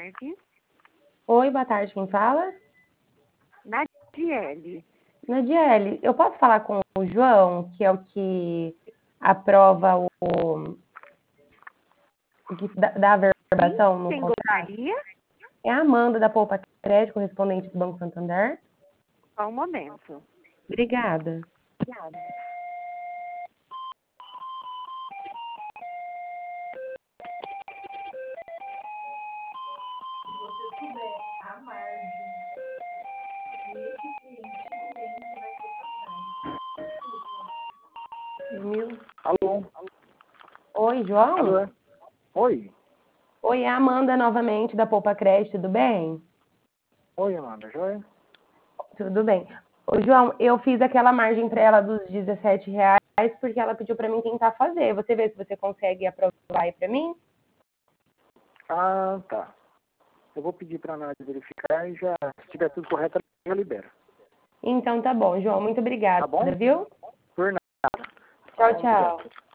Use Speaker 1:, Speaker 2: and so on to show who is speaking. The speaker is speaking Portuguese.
Speaker 1: tarde.
Speaker 2: Oi, boa tarde, quem fala?
Speaker 1: Nadiele.
Speaker 2: Nadiele, eu posso falar com o João, que é o que aprova o que dá a verbação no
Speaker 1: Quem
Speaker 2: contrato?
Speaker 1: gostaria?
Speaker 2: É a Amanda da Poupa Crédito, correspondente do Banco Santander.
Speaker 1: Só um momento.
Speaker 2: Obrigada.
Speaker 1: Obrigada.
Speaker 3: Alô?
Speaker 2: Oi, João?
Speaker 3: Alô? Oi?
Speaker 2: Oi, é a Amanda novamente da Poupa Crédito, tudo bem?
Speaker 3: Oi, Amanda, joia?
Speaker 2: Tudo bem. Ô, João, eu fiz aquela margem para ela dos R$17 porque ela pediu para mim tentar fazer. Você vê se você consegue aprovar aí para mim?
Speaker 3: Ah, tá. Eu vou pedir para a Nádia verificar e já, se tiver tudo correto, eu libero.
Speaker 2: Então tá bom, João. Muito obrigada,
Speaker 3: Tá bom?
Speaker 2: viu?
Speaker 3: Por nada.
Speaker 2: Tchau,
Speaker 3: Obrigado.
Speaker 2: tchau.